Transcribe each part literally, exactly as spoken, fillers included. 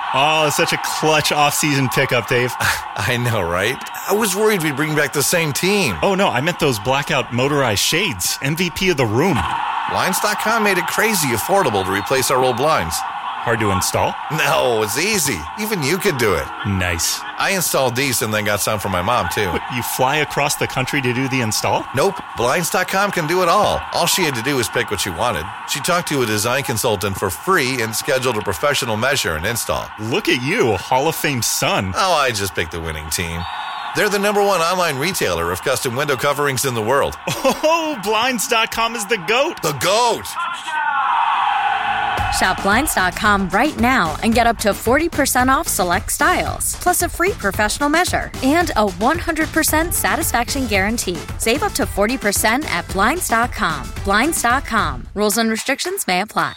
Oh, it's such a clutch off-season pickup, Dave. I know, right? I was worried we'd bring back the same team. Oh, no, I meant those blackout motorized shades. M V P of the room. Blinds dot com made it crazy affordable to replace our old blinds. Hard to install? No, it's easy. Even you could do it. Nice. I installed these and then got some for my mom, too. What, you fly across the country to do the install? Nope. Blinds dot com can do it all. All she had to do was pick what she wanted. She talked to a design consultant for free and scheduled a professional measure and install. Look at you, Hall of Fame son. Oh, I just picked the winning team. They're the number one online retailer of custom window coverings in the world. Oh, Blinds dot com is the GOAT. The GOAT! Shop Blinds dot com right now and get up to forty percent off select styles, plus a free professional measure and a one hundred percent satisfaction guarantee. Save up to forty percent at Blinds dot com. Blinds dot com. Rules and restrictions may apply.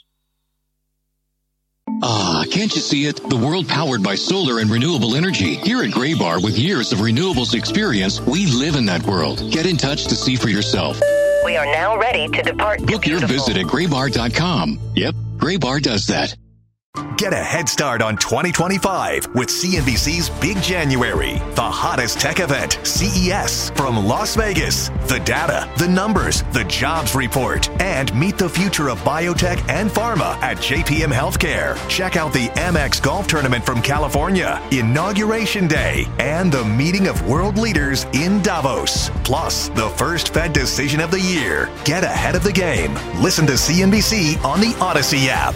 Ah, can't you see it? The world powered by solar and renewable energy. Here at Graybar, with years of renewables experience, we live in that world. Get in touch to see for yourself. We are now ready to depart. Book your visit at graybar dot com. Yep, Graybar does that. Get a head start on twenty twenty-five with C N B C's Big January, the hottest tech event, C E S, from Las Vegas. The data, the numbers, the jobs report, and meet the future of biotech and pharma at J P M Healthcare. Check out the Amex Golf Tournament from California, Inauguration Day, and the meeting of world leaders in Davos. Plus, the first Fed decision of the year. Get ahead of the game. Listen to C N B C on the Odyssey app.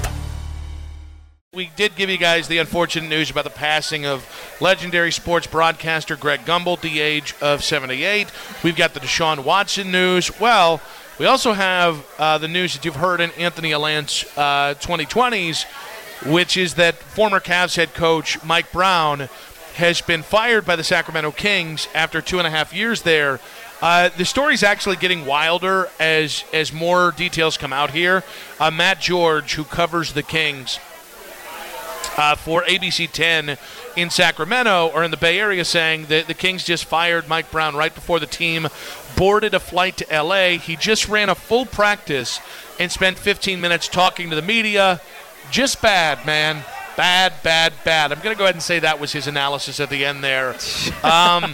We did give you guys the unfortunate news about the passing of legendary sports broadcaster Greg Gumbel at the age of seventy-eight. We've got the Deshaun Watson news. Well, we also have uh, the news that you've heard in Anthony Allan's uh, twenty twenties, which is that former Cavs head coach Mike Brown has been fired by the Sacramento Kings after two and a half years there. Uh, the story's actually getting wilder as, as more details come out here. Uh, Matt George, who covers the Kings, Uh, for A B C ten in Sacramento or in the Bay Area, saying that the Kings just fired Mike Brown right before the team boarded a flight to L A. He just ran a full practice and spent fifteen minutes talking to the media. Just bad, man. Bad, bad, bad. I'm going to go ahead and say that was his analysis at the end there. Um,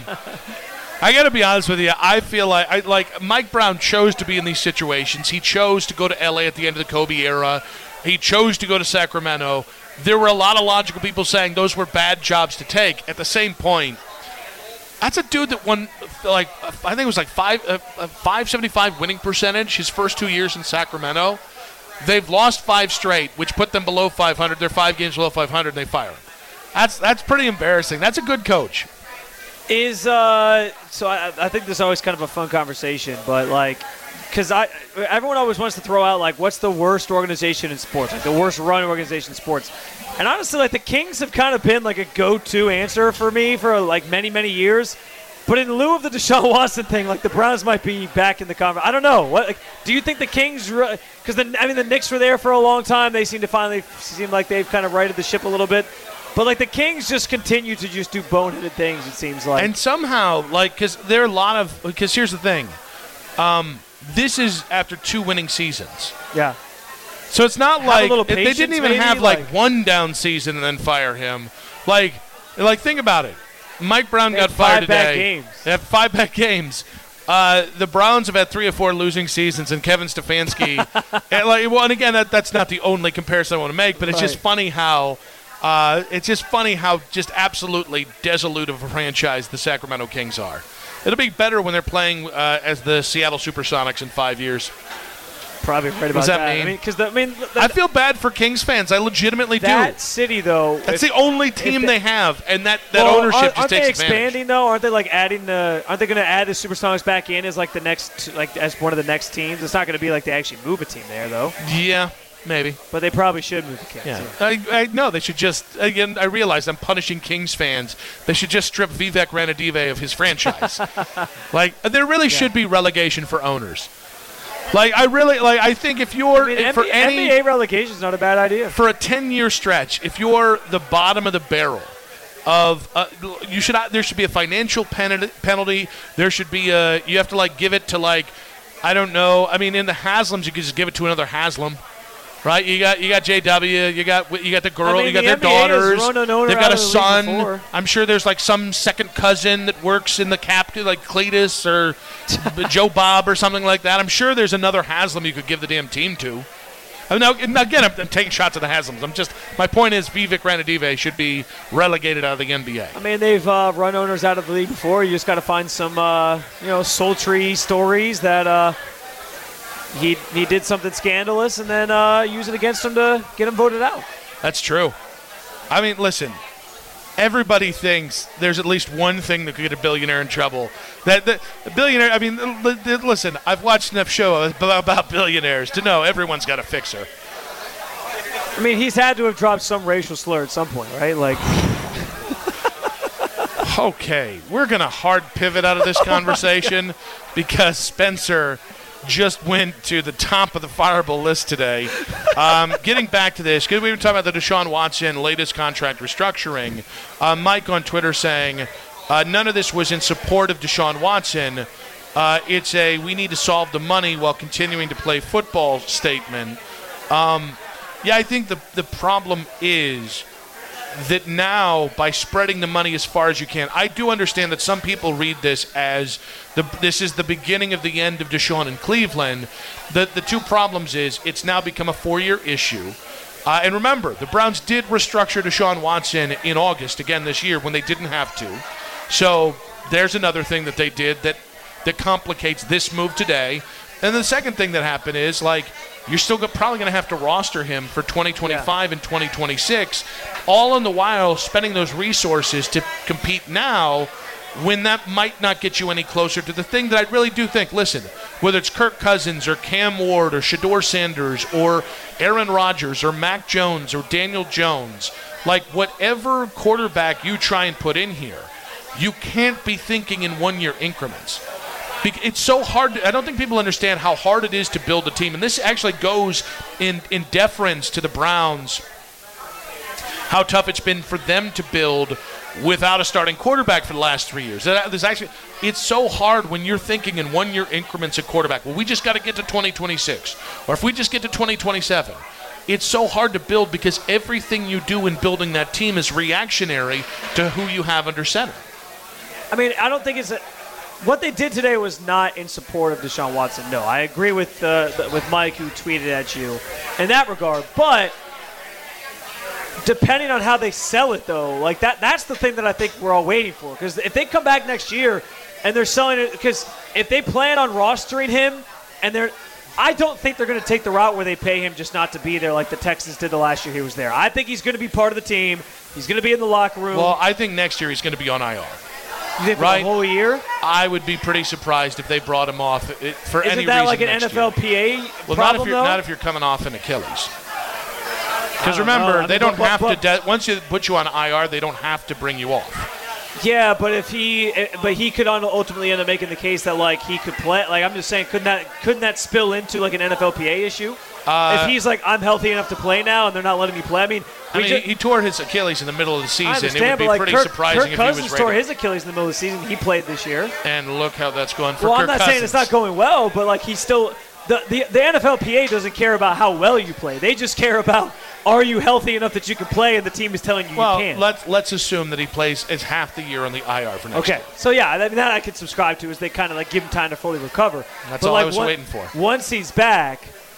I got to be honest with you. I feel like I, like Mike Brown chose to be in these situations. He chose to go to L A at the end of the Kobe era. He chose to go to Sacramento. There were a lot of logical people saying those were bad jobs to take. At the same point, that's a dude that won, like, I think it was like five, uh, five seventy-five winning percentage his first two years in Sacramento. They've lost five straight, which put them below five hundred. They're five games below five hundred, and they fire him. That's that's pretty embarrassing. That's a good coach. Is uh, so I, I think this is always kind of a fun conversation, but like, because I everyone always wants to throw out like, what's the worst organization in sports, like the worst run organization in sports, and honestly, like the Kings have kind of been like a go-to answer for me for like many many years. But in lieu of the Deshaun Watson thing, like the Browns might be back in the conference. I don't know. What like, do you think the Kings? Because the I mean the Knicks were there for a long time. They seem to finally seem like they've kind of righted the ship a little bit. But, like, the Kings just continue to just do boneheaded things, it seems like. And somehow, like, because there are a lot of – because here's the thing. Um, this is after two winning seasons. Yeah. So it's not have like – a little they patience, didn't even maybe? have, like, like, one down season and then fire him. Like, like think about it. Mike Brown they got had fired five today. Bad games. They have five bad games. Uh, the Browns have had three or four losing seasons, and Kevin Stefanski – and, like, well, and again, that, that's not the only comparison I want to make, but it's right. just funny how – Uh, it's just funny how just absolutely desolate of a franchise the Sacramento Kings are. It'll be better when they're playing uh, as the Seattle Supersonics in five years. Probably right about what does that, that. mean? I mean, because I mean, the, I feel bad for Kings fans. I legitimately that do. That city, though, that's if, the only team they, they have, and that, that well, ownership aren't, just aren't takes they advantage. expanding though? Aren't they like adding the? Aren't they going to add the Supersonics back in as like the next, like as one of the next teams? It's not going to be like they actually move a team there, though. Yeah. Maybe. But they probably should move the Kings. Yeah. I, I, no, they should just, again, I realize I'm punishing Kings fans. They should just strip Vivek Ranadive of his franchise. Like, there really yeah. should be relegation for owners. Like, I really, like, I think if you're, I mean, for N B A, any. N B A relegation is not a bad idea. For a ten-year stretch, if you're the bottom of the barrel of, uh, you should, there should be a financial penalty. There should be a, you have to, like, give it to, like, I don't know. I mean, in the Haslams, you could just give it to another Haslam. Right, you got you got J W, you got you got the girl, I mean, you got the their N B A daughters. has run an owner They've out got a of the league son. before. I'm sure there's like some second cousin that works in the cap, like Cletus or Joe Bob or something like that. I'm sure there's another Haslam you could give the damn team to. I mean, now, again, I'm, I'm taking shots at the Haslams. I'm just my point is Vivek Ranadive should be relegated out of the N B A. I mean, they've uh, run owners out of the league before. You just got to find some, uh, you know, sultry stories that uh, he he did something scandalous and then uh, use it against him to get him voted out. That's true. I mean, listen. Everybody thinks there's at least one thing that could get a billionaire in trouble. That the billionaire. I mean, l- l- listen. I've watched enough shows about billionaires to know everyone's got a fixer. I mean, he's had to have dropped some racial slur at some point, right? Like, okay, we're gonna hard pivot out of this conversation because Spencer just went to the top of the fireable list today. Um, getting back to this, because we were talking about the Deshaun Watson latest contract restructuring. Uh, Mike on Twitter saying uh, none of this was in support of Deshaun Watson. Uh, it's a we need to solve the money while continuing to play football statement. Um, yeah, I think the the problem is that now, by spreading the money as far as you can, I do understand that some people read this as the this is the beginning of the end of Deshaun in Cleveland. The the two problems is it's now become a four-year issue. Uh, and remember, the Browns did restructure Deshaun Watson in August again this year when they didn't have to. So there's another thing that they did that, that complicates this move today. And the second thing that happened is, like, you're still go- probably going to have to roster him for twenty twenty-five yeah. and twenty twenty-six, all in the while spending those resources to compete now when that might not get you any closer to the thing that I really do think, listen, whether it's Kirk Cousins or Cam Ward or Shedeur Sanders or Aaron Rodgers or Mac Jones or Daniel Jones, like whatever quarterback you try and put in here, you can't be thinking in one-year increments. It's so hard. To, I don't think people understand how hard it is to build a team. And this actually goes in, in deference to the Browns, how tough it's been for them to build without a starting quarterback for the last three years. There's actually, it's so hard when you're thinking in one-year increments at quarterback. Well, we just got to get to twenty twenty-six. Or if we just get to twenty twenty-seven. It's so hard to build because everything you do in building that team is reactionary to who you have under center. I mean, I don't think it's a... What they did today was not in support of Deshaun Watson. No, I agree with uh, with Mike, who tweeted at you in that regard. But depending on how they sell it, though, like that that's the thing that I think we're all waiting for. Because if they come back next year and they're selling it, because if they plan on rostering him and they're, I don't think they're going to take the route where they pay him just not to be there like the Texans did the last year he was there. I think he's going to be part of the team. He's going to be in the locker room. Well, I think next year he's going to be on I R. You think right? for the whole year? I would be pretty surprised if they brought him off for Isn't any reason. Isn't that like an next N F L P A year. Well, problem, not if you're though? not if you're coming off an Achilles. Because remember, know. I mean, they don't but, have but, to. De- once you put you on I R, they don't have to bring you off. Yeah, but if he, but he could ultimately end up making the case that like he could play. Like I'm just saying, couldn't that couldn't that spill into like an N F L P A issue? Uh, if he's like, I'm healthy enough to play now, and they're not letting me play. I mean, I mean, just, he tore his Achilles in the middle of the season. I understand, it would be but like pretty Kirk, surprising Kirk if Cousins he was ready. tore his Achilles in the middle of the season. He played this year. And look how that's going for well, Kirk I'm not Cousins. saying it's not going well, but like he's still the, the the N F L P A doesn't care about how well you play. They just care about, are you healthy enough that you can play, and the team is telling you well, you can't. let's let's assume that he plays as half the year on the I R for next okay. year. So yeah, I mean, that I could subscribe to is they kind of like give him time to fully recover. That's but all like I was one, waiting for. Once he's back,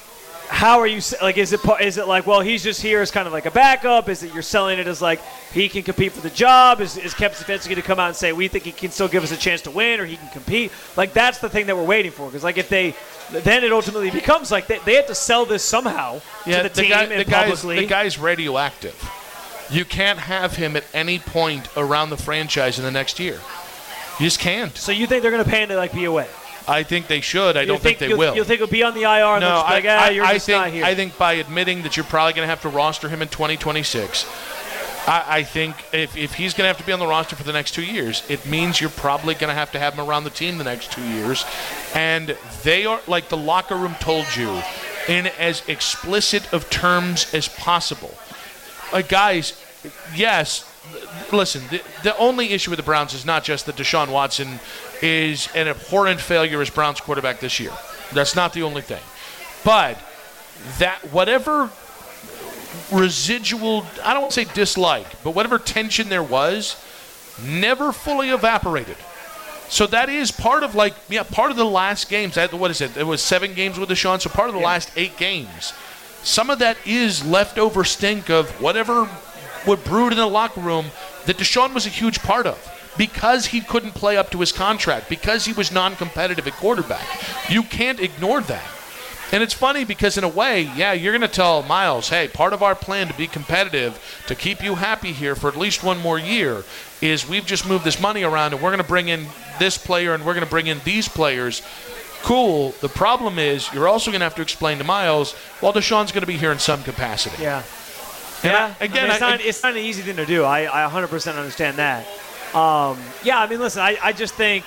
how are you like? Is it is it like, well, he's just here as kind of like a backup? Is it you're selling it as like he can compete for the job? Is is Kevin Stefanski going to come out and say we think he can still give us a chance to win, or he can compete? Like that's the thing that we're waiting for. Because like if they, then it ultimately becomes like they, they have to sell this somehow yeah, to the, the team guy, and the guy's, publicly. the guy's radioactive. You can't have him at any point around the franchise in the next year. You just can't. So you think they're going to pay him to like be away? I think they should. I you don't think, think they you'll, will. You think he'll be on the I R and no, they'll just be I, like, ah, I, you're I just think, not here? I think by admitting that you're probably going to have to roster him in twenty twenty-six, I, I think if, if he's going to have to be on the roster for the next two years, it means you're probably going to have to have him around the team the next two years. And they are, like the locker room told you, in as explicit of terms as possible. Like, guys, yes, listen, the, the only issue with the Browns is not just that Deshaun Watson is an abhorrent failure as Browns quarterback this year. That's not the only thing. But that whatever residual, I don't want to say dislike, but whatever tension there was, never fully evaporated. So that is part of like, yeah, part of the last games. What is it? It was seven games with Deshaun, so part of the yeah. last eight games. Some of that is leftover stink of whatever would brewed in the locker room that Deshaun was a huge part of because he couldn't play up to his contract, because he was non-competitive at quarterback. You can't ignore that. And it's funny because in a way, yeah, you're going to tell Miles, hey, part of our plan to be competitive, to keep you happy here for at least one more year, is we've just moved this money around and we're going to bring in this player and we're going to bring in these players. Cool. The problem is you're also going to have to explain to Miles, well, Deshaun's going to be here in some capacity. Yeah. And yeah. I, again, I mean, it's, I, not, it's not an easy thing to do. I, I one hundred percent understand that. Um, yeah, I mean, listen, I, I just think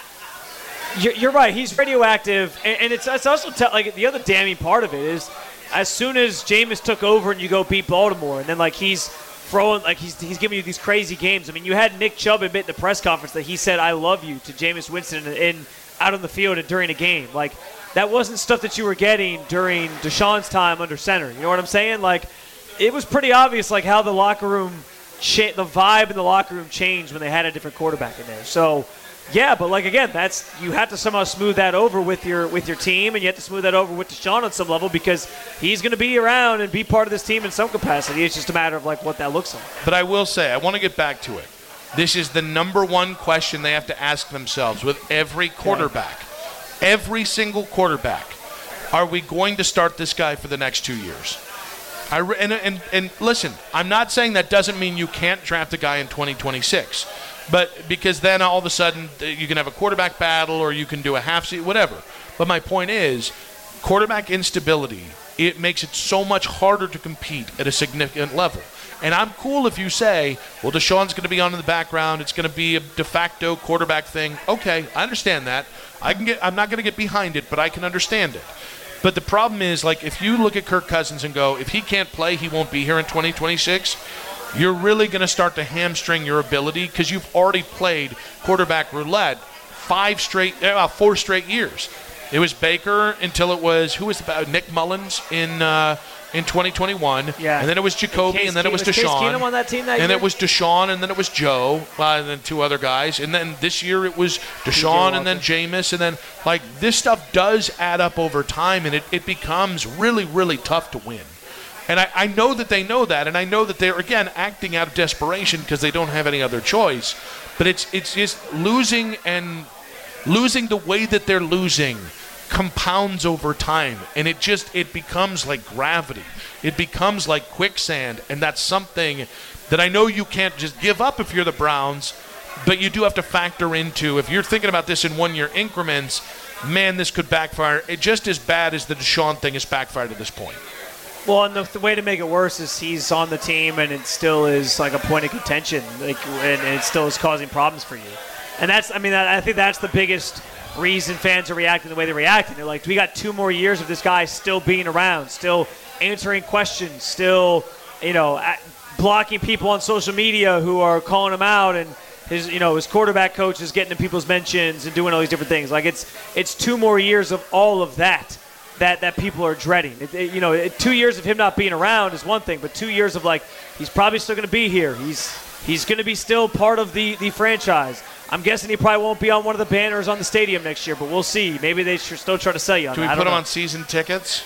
you're, you're right. He's radioactive. And, and it's, it's also te- like the other damning part of it is as soon as Jameis took over and you go beat Baltimore and then like he's throwing, like he's, he's giving you these crazy games. I mean, you had Nick Chubb admit in the press conference that he said, I love you to Jameis Winston in, in out on the field and during a game. Like, that wasn't stuff that you were getting during Deshaun's time under center. You know what I'm saying? Like, it was pretty obvious, like, how the locker room, cha- the vibe in the locker room changed when they had a different quarterback in there. So, yeah, but, like, again, that's you have to somehow smooth that over with your with your team, and you have to smooth that over with Deshaun on some level because he's going to be around and be part of this team in some capacity. It's just a matter of, like, what that looks like. But I will say, I want to get back to it. This is the number one question they have to ask themselves with every quarterback. Yeah. Every single quarterback. Are we going to start this guy for the next two years? I re- and, and, and listen, I'm not saying that doesn't mean you can't draft a guy in twenty twenty-six. But because then all of a sudden you can have a quarterback battle or you can do a half season, whatever. But my point is, quarterback instability, it makes it so much harder to compete at a significant level. And I'm cool if you say, well, Deshaun's going to be on in the background. It's going to be a de facto quarterback thing. Okay, I understand that. I can get. I'm not going to get behind it, but I can understand it. But the problem is, like, if you look at Kirk Cousins and go, if he can't play, he won't be here in twenty twenty-six, you're really going to start to hamstring your ability because you've already played quarterback roulette five straight, uh, four straight years. It was Baker until it was, who was the, Nick Mullins in uh, in twenty twenty-one. Yeah. And then it was Jacoby, and, and, and then it was, was Deshaun. Case Keenum on that team that and year? it was Deshaun, and then it was Joe, uh, and then two other guys. And then this year it was Deshaun, and then Jameis. And then, like, this stuff does add up over time, and it, it becomes really, really tough to win. And I, I know that they know that, and I know that they're, again, acting out of desperation because they don't have any other choice. But it's it's just losing and losing the way that they're losing compounds over time, and it just it becomes like gravity. It becomes like quicksand, and that's something that I know you can't just give up if you're the Browns, but you do have to factor into, if you're thinking about this in one-year increments, man, this could backfire. It just as bad as the Deshaun thing has backfired at this point. Well, and the, the way to make it worse is he's on the team, and it still is like a point of contention, like, and, and it still is causing problems for you. And that's, I mean, I think that's the biggest reason fans are reacting the way they're reacting. They're like, we got two more years of this guy still being around, still answering questions, still, you know, at, blocking people on social media who are calling him out, and his, you know, his quarterback coach is getting to people's mentions and doing all these different things. Like, it's it's two more years of all of that that, that people are dreading. It, it, you know, it, two years of him not being around is one thing, but two years of, like, he's probably still going to be here. He's he's going to be still part of the, the franchise. I'm guessing he probably won't be on one of the banners on the stadium next year, but we'll see. Maybe they should still try to sell you on Do that. we I put don't him know. on season tickets?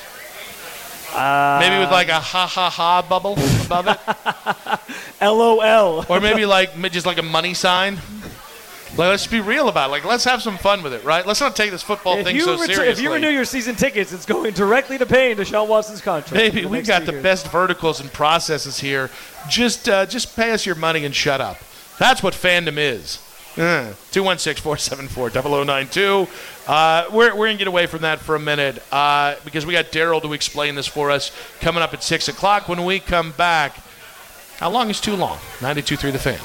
Uh, maybe with like a ha ha ha bubble above it? L O L. Or maybe like just like a money sign? Like, let's be real about it. Like, let's have some fun with it, right? Let's not take this football if thing you so ret- seriously. If you renew your season tickets, it's going directly to paying Deshaun Watson's contract. Baby, the we next got two the years. best verticals and processes here. Just uh, just pay us your money and shut up. That's what fandom is. Uh, two one six, four seven four, zero zero nine two. Uh, we're we're going to get away from that for a minute uh, because we got Daryl to explain this for us coming up at six o'clock when we come back. How long is too long? ninety-two point three The Fan.